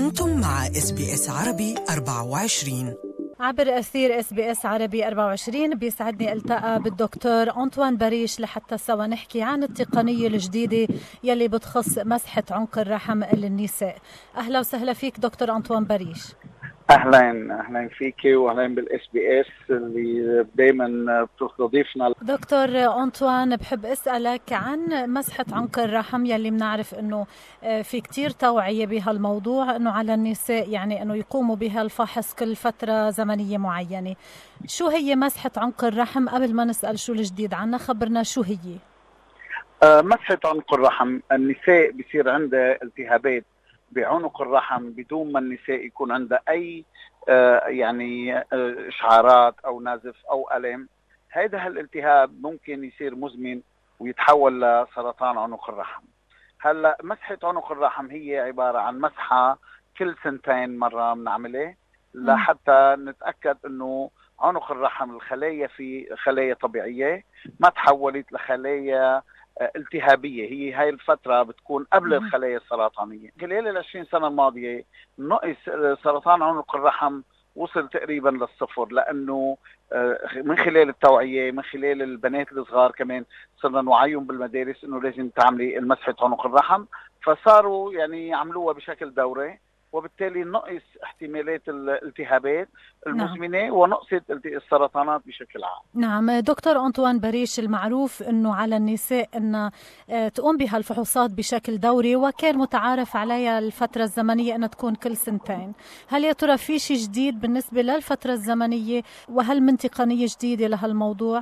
أنتم مع SBS عربي 24. عبر أثير SBS عربي 24 بيسعدني التقى بالدكتور أنطوان بريش لحتى سوا نحكي عن التقنية الجديدة يلي بتخص مسحة عنق الرحم للنساء. أهلا وسهلا فيك دكتور أنطوان بريش. اهلا فيكي واهلا بالاس بي اس اللي دائما بتستضيفنا. دكتور أنطوان، بحب اسالك عن مسحه عنق الرحم يلي بنعرف انه في كتير توعيه بهالموضوع، انه على النساء يعني انه يقوموا بها الفحص كل فتره زمنيه معينه. شو هي مسحه عنق الرحم؟ قبل ما نسال شو الجديد عنها خبرنا شو هي. مسحه عنق الرحم، النساء بصير عندها التهابات بعنق الرحم بدون ما النساء يكون عندها أي إشعارات أو نزف أو ألم. هذا الالتهاب ممكن يصير مزمن ويتحول لسرطان عنق الرحم. هلا مسحة عنق الرحم هي عبارة عن مسحة كل سنتين مرة بنعملها لحتى نتأكد إنه عنق الرحم الخلايا في خلايا طبيعية ما تحولت لخلايا التهابية. هي هاي الفترة بتكون قبل الخلايا السرطانية. خلال 20 سنة الماضية نقص سرطان عنق الرحم وصل تقريبا للصفر، لأنه من خلال التوعية، من خلال البنات الصغار كمان صرنا نوعيهم بالمدارس إنه لازم تعملي المسحة عنق الرحم، فصاروا يعملوها بشكل دوري، وبالتالي نقص احتمالات الالتهابات المزمنة ونقصت السرطانات بشكل عام. نعم دكتور أنطوان بريش، المعروف أنه على النساء أن تقوم بها الفحوصات بشكل دوري، وكان متعارف عليها الفترة الزمنية أن تكون كل سنتين. هل يا ترى في شيء جديد بالنسبة للفترة الزمنية، وهل من تقنية جديدة لهالموضوع؟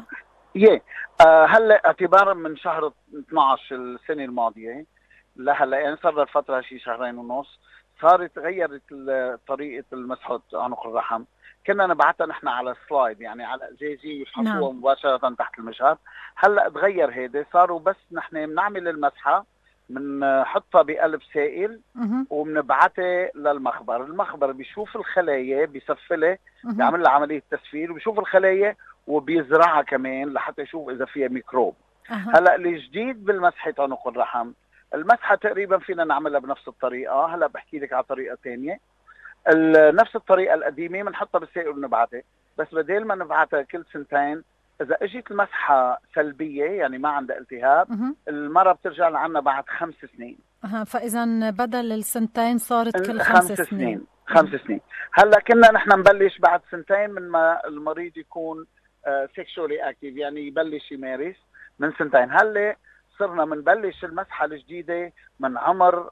هلا اعتبارا من شهر 12 السنة الماضية لهلا، يعني صار الفترة شيء شهرين ونص، صارت غيرت طريقة المسحة عنق الرحم. كنا نبعتها نحن على سلايد، يعني على ازازة يفحصوها مباشرة تحت المشهد. هلا تغير هيدا، صاروا بس نحن بنعمل المسحة، بنحطها بقلب سائل وبنبعتها للمخبر. المخبر بيشوف الخلايا، بيسفلها، بيعمل لها عملية تسفيل وبيشوف الخلايا وبيزرعها كمان لحتى يشوف إذا فيها ميكروب. هلا الجديد بالمسحة عنق الرحم، المسحة تقريبا فينا نعملها بنفس الطريقة. هلا بحكي لك على طريقة ثانية. نفس الطريقة القديمة بنحطها بالسائل ونبعتها، بس بدل ما نبعتها كل سنتين، إذا اجت المسحة سلبية يعني ما عندها التهاب، المرة بترجع لعنا بعد 5 سنين. فإذا بدل السنتين صارت كل 5 سنين. 5 سنين. هلا كنا نحن نبلش بعد سنتين من ما المريض يكون سيكشولي اكتيف، يعني يبلش يمارس من سنتين. هلا صرنا منبلش المسحة الجديدة من عمر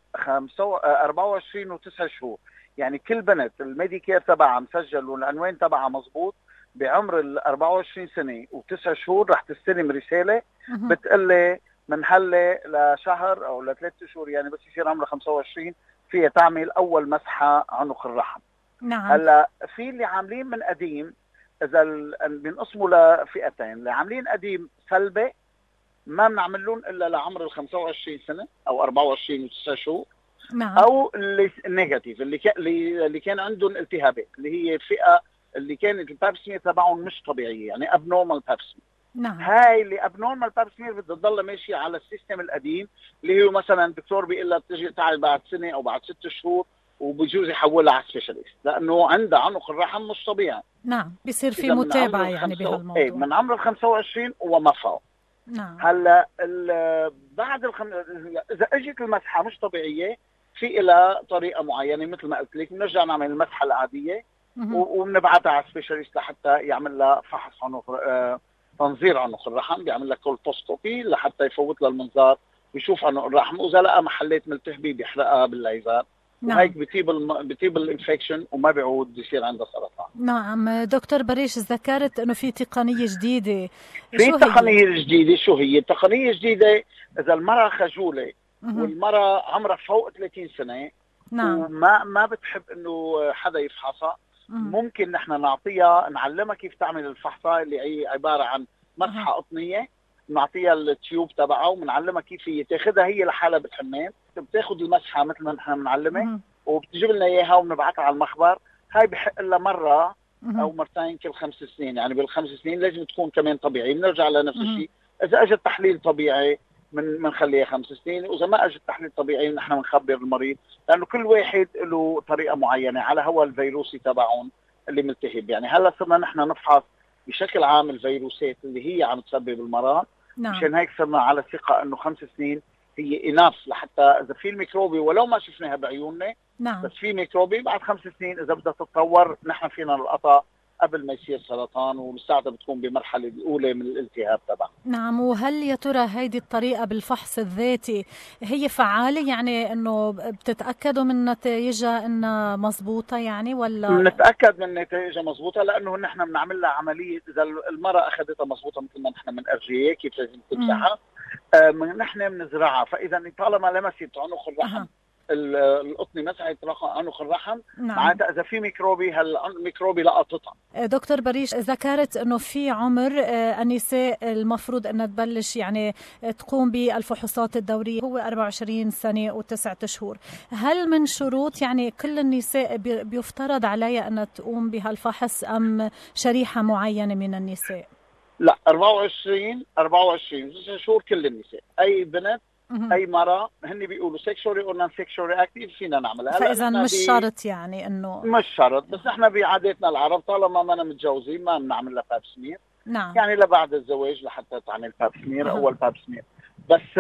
24 و9 شهور. يعني كل بنت الميديكير تبعها مسجل والعنوان تبعها مزبوط بعمر ال 24 سنة و9 شهور رح تستلم رسالة بتقلي من هلا لشهر او ل3 شهور، يعني بس يصير عمرها 25 فيها تعمل اول مسحة عنق الرحم. نعم. هلا في اللي عاملين من قديم، اذا بنقسموا لفئتين، اللي عاملين قديم سلبي ما بنعمل لهم الا لعمر ال 25 سنه او 24 و9 شهور. نعم. او اللي النيجاتيف اللي كان عندهم التهابات، اللي هي الفئه اللي كانت الباب سمير تبعهم مش طبيعيه، يعني ابنورمال باب سمير. نعم. هاي اللي ابنورمال باب سمير بدها تضل ماشيه على السيستم القديم، اللي هو مثلا الدكتور بيقول لها بتجي تعال بعد سنه او بعد 6 شهور، وبجوز يحولها على سبيشاليست لانه عندها عنق الرحم مش طبيعي. نعم، بيصير في متابعه يعني بهالموضوع. من عمر ال 25 وما فوق. نعم. هلا بعد اذا اجت المسحه مش طبيعيه، في لها طريقه معينه مثل ما قلت لك، بنرجع نعمل المسحه العاديه وبنبعتها على سبيشاليست لحتى يعمل لها فحص عنق تنظير عنق الرحم، بيعمل لها كولتوسكوبي لحتى يفوت لها المنظار ويشوف عنق الرحم، واذا لقى محلات ملتهبه بيحرقها بالليزر. نعم. وهيك بتيب الانفكشن وما بيعود يصير عندها سرطان. نعم دكتور بريش، ذكرت انه في تقنيه جديده. في تقنيه جديده. شو هي التقنيه الجديده؟ اذا المراه خجوله والمراه عمرها فوق 30 سنه، نعم، وما بتحب انه حدا يفحصها، ممكن نحن نعطيها، نعلمها كيف تعمل الفحصه اللي هي عباره عن مسحه قطنيه، نعطيها التيوب تبعها وبنعلمها كيف هي تاخذها هي لحالها بالحمام، بتاخذ المسحه مثل ما نحن بنعلمها وبتجيب لنا اياها وبنبعثها على المخبر. هاي بحق لها مره او مرتين كل 5 سنين، يعني بال5 سنين لازم تكون كمان طبيعي. بنرجع لنفس الشيء، اذا اجى التحليل طبيعي بنخليها 5 سنين، واذا ما اجى التحليل الطبيعي نحن بنخبر المريض، لانه كل واحد له طريقه معينه على هو الفيروسي تبعهم اللي ملتهب. يعني هلا صرنا نحن نفحص بشكل عام الفيروسات اللي هي عم تسبب المرض. نعم. مشان هيك صرنا على ثقه انه 5 سنين هي اناف، لحتى اذا في الميكروبي ولو ما شفناها بعيوننا، نعم. بس في ميكروبي بعد 5 سنين اذا بدها تتطور نحن فينا نلقطها قبل ما يصير سرطان، ولساتها بتكون بمرحله الاولى من الالتهاب تبعها. نعم. وهل يا ترى هيدي الطريقه بالفحص الذاتي هي فعاله؟ يعني انه بتتاكدوا من نتائجها انها مضبوطه يعني، ولا بنتاكد من نتائجها مضبوطه لانه نحن بنعمل لها عمليه. اذا المراه اخذتها مضبوطه مثل ما نحن بنأرجيها كيف لازم تمسحها، نحن بنزرعها. فاذا طالما لمست عنق الرحم القطنه مسحت عنق الرحم، نعم. معناتها اذا في ميكروبي هالميكروبي لقطتها. دكتور بريش، ذكرت انه في عمر النساء المفروض انها تبلش يعني تقوم بالفحوصات الدوريه هو 24 سنه و9 اشهر. هل من شروط يعني كل النساء بيفترض عليها انها تقوم بهالفحص ام شريحه معينه من النساء؟ لا، 24 شهور كل النساء، اي بنت اي مرة هن بيقولوا سيكشوري او نون سيكشوري اكتيف فينا نعملها. فاذا مش شرط يعني انه مش شرط، بس نحن بعاداتنا العرب طالما ما متجوزين ما بنعمل لها باب سمير. نعم. يعني لبعد الزواج لحتى تعمل باب سمير اول باب سمير. بس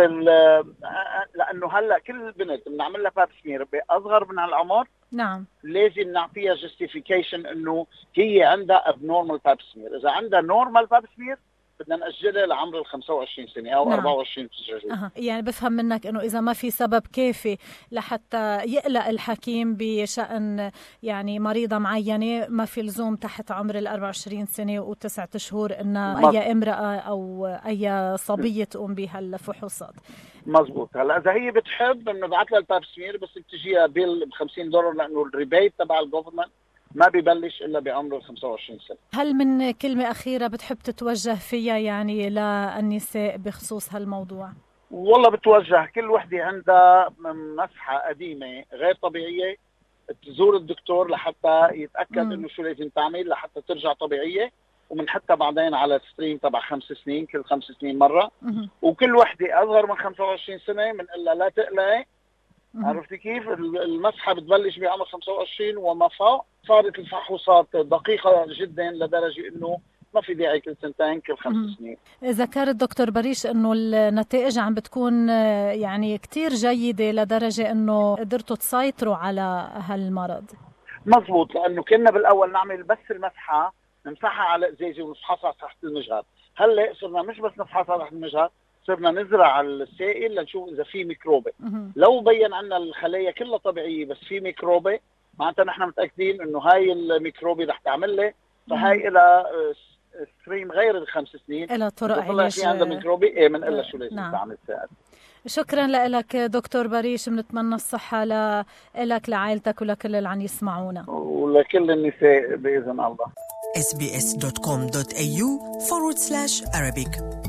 لانه هلا كل بنت بنعمل لها باب سمير باصغر من هالعمر. نعم. لازم نعطيها جستيفيكيشن انه هي عندها ابنورمال باب سمير. اذا عندها نورمال باب سمير بدنا نأجلها لعمر ال 25 سنة أو نعم. 24 سنة. يعني بفهم منك إنه إذا ما في سبب كافي لحتى يقلق الحكيم بشأن يعني مريضة معينة، ما في لزوم تحت عمر ال 24 سنة و9 أشهور إن أي امرأة أو أي صبية تقوم بهالفحوصات. مزبوط. هلا إذا هي بتحب بنبعث لها الباب سمير، بس بتجيها بيل ب $50 لأنه الريبيت تبع الجوفرمنت ما ببلش إلا بعمر 25 سنة. هل من كلمة أخيرة بتحب تتوجه فيها يعني للنساء بخصوص هالموضوع؟ والله بتوجه كل وحدة عندها مسحة قديمة غير طبيعية تزور الدكتور لحتى يتأكد إنه شو لازم تعمل لحتى ترجع طبيعية، ومنحطها بعدين على ستريم تبع 5 سنين كل 5 سنين مرة. وكل وحدة أصغر من 25 سنة من إلا لا تقلقي. عرفتي كيف؟ المسحة بتبلش بعمر 25 وما فوق. صارت الفحوصات دقيقة جدا لدرجة انه ما في داعي كل سنتين كل 5 سنين. ذكرت دكتور بريش انه النتائج عم بتكون يعني كتير جيدة لدرجة انه قدرتوا تسيطروا على هالمرض. مزبوط، لانه كنا بالاول نعمل بس المسحة نمسحها على ازازة ونفحصها تحت المجهر. هلا صرنا مش بس نفحصها تحت المجهر، صرنا نزرع السائل لنشوف اذا في ميكروبي. لو بين عنا الخلايا كلها طبيعيه بس في ميكروبي، معناتها نحن متاكدين انه هاي الميكروبي رح تعمل لي، فهاي لها ستريم غير ال 5 سنين لها طرق علاج. في عندها ميكروبي من الا شو لازم تعمل سائل. شكرا لك دكتور بريش، بنتمنى الصحه لك لعائلتك ولكل اللي عم يسمعونا ولكل النساء باذن الله. sbs.com.au/Arabic